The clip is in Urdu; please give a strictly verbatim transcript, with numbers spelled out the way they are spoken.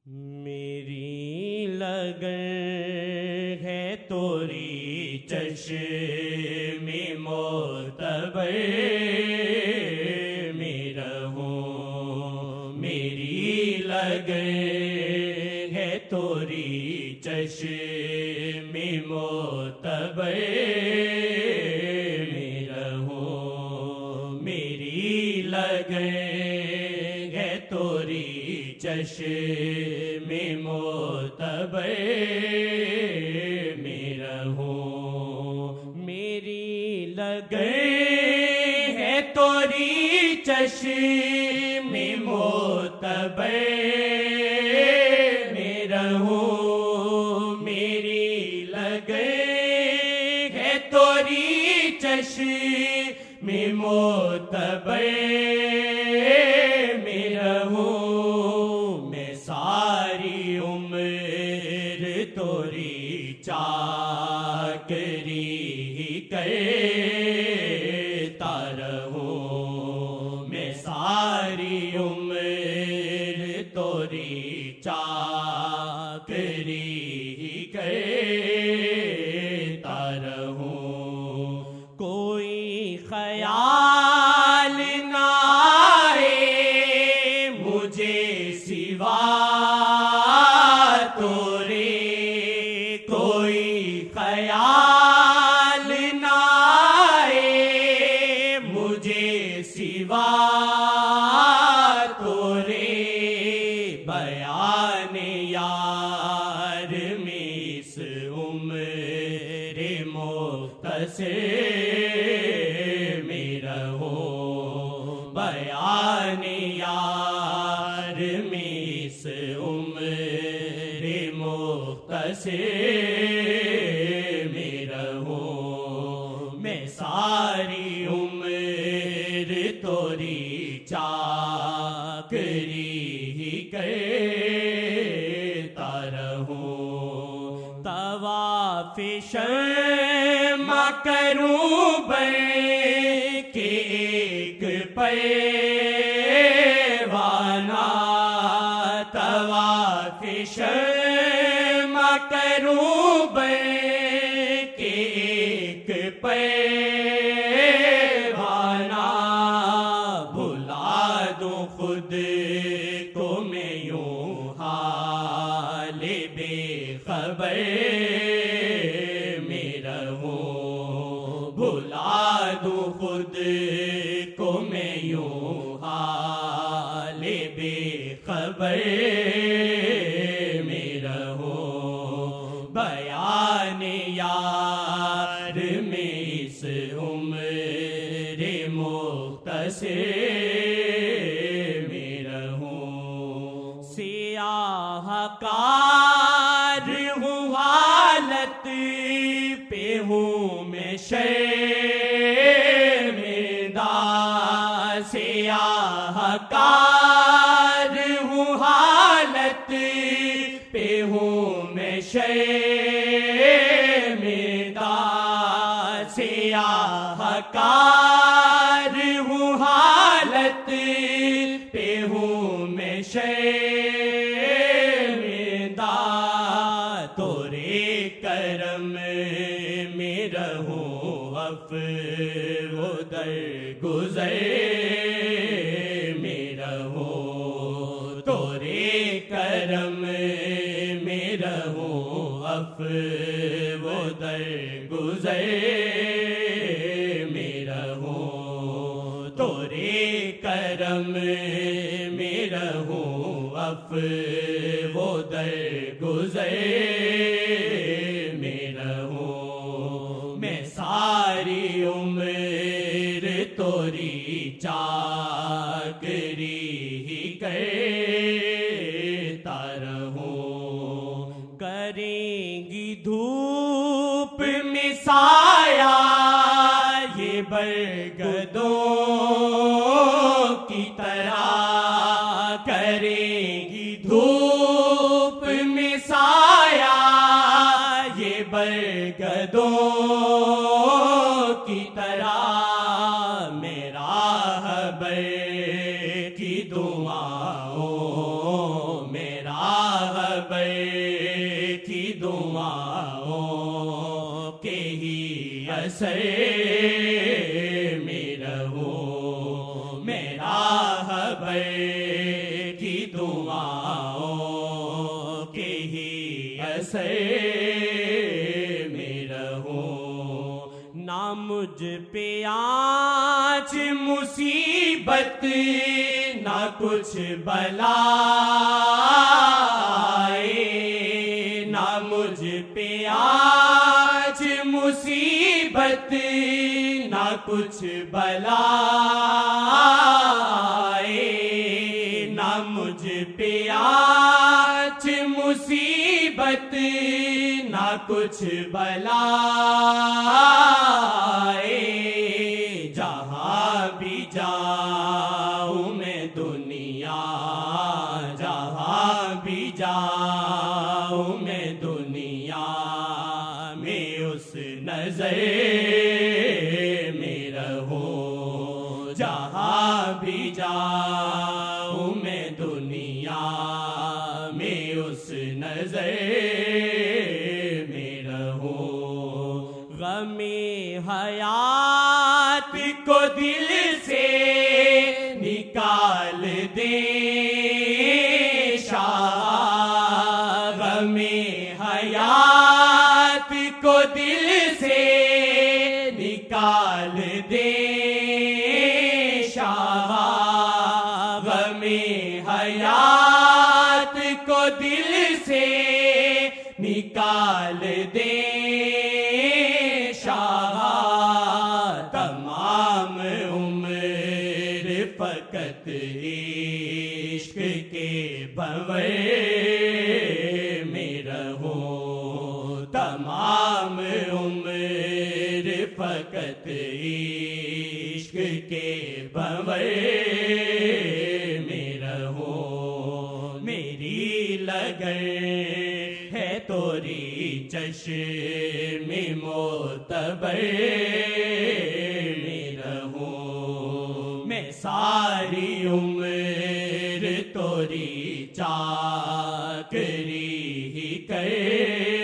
میری لگن ہے توری چشم معتبر میں رہوں، میری لگن ہے توری چشم معتبر میں رہوں، میری لگن ہے توری چشم معتبر میں رہوں، میری لگن ہے توری چشم معتبر میں رہوں، میری لگن ہے توری چشم معتبر میں رہوں، میں ساری عمر توری چاکری ہی کرتا رہوں، میں ساری عمر توری چاکری ہی کرتا رہوں، کوئی خیال نہ آئے مجھے سوا تورے، کوئی خیال نہ آئے مجھے سوا تورے، بیان یار میں اس عمر مختصر میں رہوں، بیان یار میں اس عمر مختصر میں رہوں، میں ساری عمر توری چاکری ہی کرتا رہوں، طواف شمع کروں بن کے ایک پروانہ، طواف شمع کروں بن کے ایک پروانہ، بھلا دوں خود کو میں یوں حال بے خبر میں رہوں، بھلا دوں خود کو میں یوں حال بے خبر میں رہوں، بیان یار میں اس عمر مختصر میں رہوں، سیاہ کار ہوں حالت پہ ہوں میں شرمندہ، سیاہ کار ہوں حالت پہ ہوں میں شرمندہ، سیاہ کار ہوں حالت پہ ہوں میں شرمندہ، تورے کرم میں رہوں افو در گزر میں رہوں، تورے کرم میں رہوں افو در گزر میں رہوں، تورے کرم میں رہوں افو در گزر میں رہوں، میں ساری عمر توری چاکری ہی کرتا رہوں، کریں گی دھوپ میں سایہ یہ برگدوں کی طرح، کریں گی دھوپ میں سایہ کی دعاؤں کے ہی اثر میں رہوں، میں راہ بر کی دعاؤں کے ہی اثر میں رہوں، نہ مجھ پہ آج مصیبت نہ کچھ بلا آئے، نہ مجھ پہ آج مصیبت نہ کچھ بلا آئے، نہ مجھ پہ آج مصیبت نہ کچھ بلا آئے، جہاں بھی جاؤں میں دنیا، جہاں بھی جاؤں میں دنیا میں اس نظر میں رہوں، جہاں بھی جاؤں میں دنیا میں اس نظر میں رہوں، غم حیات کو دل سے نکال دے شاہ، غم حیات کو دل سے نکال دے شاہ، غم حیات کو دل سے نکال دے شاہ، تمام عمر فقط عشق کے بھنور میں رہوں، تمام عمر فقط عشق کے بھنور میں رہوں، میری لگن ہے توری چشم معتبر میں رہوں، میں ساری عمر توری چاکری ہی کر